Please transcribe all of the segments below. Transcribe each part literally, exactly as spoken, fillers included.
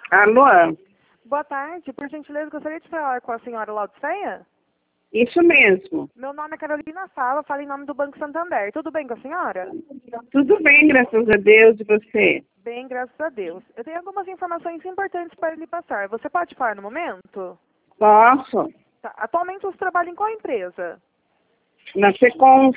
Alô? Boa tarde. Por gentileza, gostaria de falar com a senhora Laudiceia? Isso mesmo. Meu nome é Carolina Sala, falo em nome do Banco Santander. Tudo bem com a senhora? Tudo bem, graças a Deus, e você? Bem, graças a Deus. Eu tenho algumas informações importantes para lhe passar. Você pode falar no momento? Posso? Tá. Atualmente você trabalha em qual empresa? Na Seconf.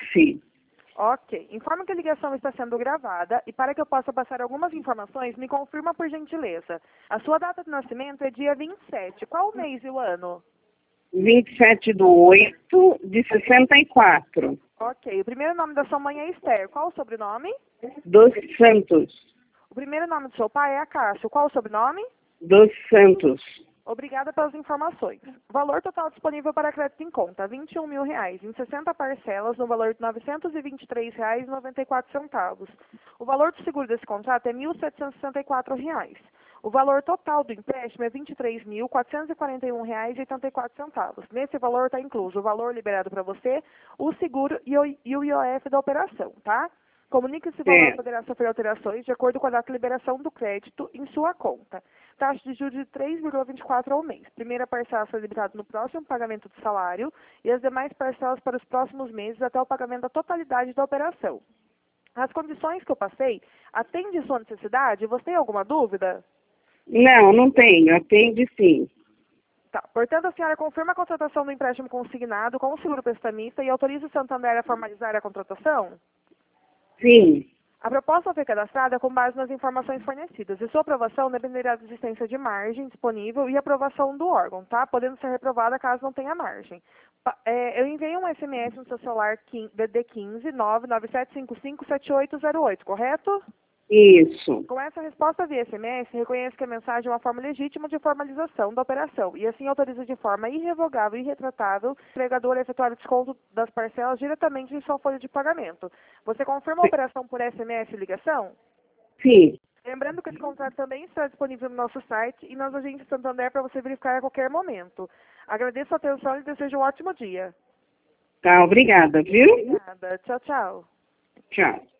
Ok. Informo que a ligação está sendo gravada e para que eu possa passar algumas informações, me confirma por gentileza. A sua data de nascimento é dia vinte e sete. Qual o mês e o ano? vinte e sete de oito de sessenta e quatro. Ok. O primeiro nome da sua mãe é Esther. Qual o sobrenome? Dos Santos. O primeiro nome do seu pai é Acácio. Qual o sobrenome? Dos Santos. Obrigada pelas informações. O valor total disponível para crédito em conta, vinte e um mil reais, em sessenta parcelas, no valor de novecentos e vinte e três reais e noventa e quatro centavos. O valor do seguro desse contrato é mil setecentos e sessenta e quatro reais. O valor total do empréstimo é vinte e três mil quatrocentos e quarenta e um reais e oitenta e quatro centavos. Nesse valor está incluso o valor liberado para você, o seguro e o, e o I O F da operação, tá? Comunique esse valor É. poderá sofrer alterações de acordo com a data de liberação do crédito em sua conta. Taxa de juros de três vírgula vinte e quatro ao mês. Primeira parcela será limitada no próximo pagamento do salário e as demais parcelas para os próximos meses até o pagamento da totalidade da operação. As condições que eu passei atendem sua necessidade? Você tem alguma dúvida? Não, não tenho. Atende sim. Tá. Portanto, a senhora confirma a contratação do empréstimo consignado com o seguro prestamista e autoriza o Santander a formalizar a contratação? Sim. A proposta foi cadastrada com base nas informações fornecidas e sua aprovação dependerá da existência de margem disponível e aprovação do órgão, tá? Podendo ser reprovada caso não tenha margem. Pa- é, eu enviei um S M S no seu celular D D quinze nove nove sete cinco cinco sete oito zero oito, correto? Isso. Com essa resposta via S M S, reconheço que a mensagem é uma forma legítima de formalização da operação e assim autoriza de forma irrevogável e irretratável o empregador a efetuar o desconto das parcelas diretamente em sua folha de pagamento. Você confirma a operação por S M S e ligação? Sim. Lembrando que esse contrato também está disponível no nosso site e nas agências Santander para você verificar a qualquer momento. Agradeço a atenção e desejo um ótimo dia. Tá, obrigada, viu? Obrigada. Tchau, tchau. Tchau.